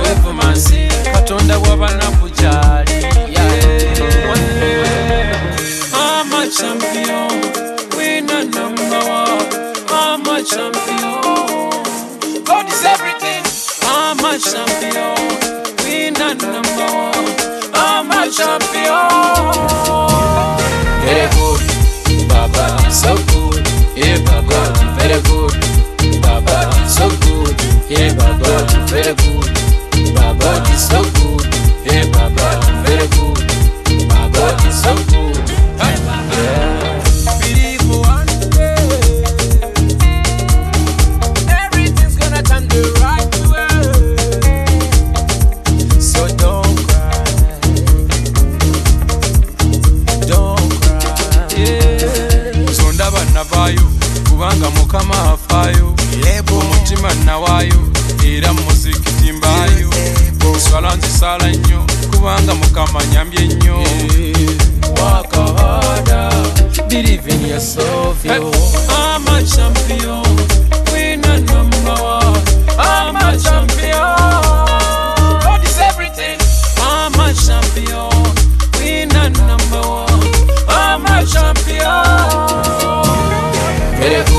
performance katonda w'abanaku gyali. I'm a champion, winner number one. I'm a champion, God is everything. I'm a champion, winner number one. I'm a champion. Very good, Baba, so good. Yeah, Baba, very good. Baba, so good. Yeah, Baba, very good. Baba is so good. Yeah, Baba, very good. Baba is so good. Yeah. Believe one day everything's gonna turn the right way. So don't cry, don't cry. Yeah. Sonda banavayo kubanga mukama afayo. Omutima nawayo era muzikiti mbayo. Swala nzisala nnyo kubanga mukama nyambye nnyo. Work harder, believe in yourself, yo. I'm a champion, winner number one. I'm a champion, God is everything. I'm a champion, winner number one. I'm a champion. Very good.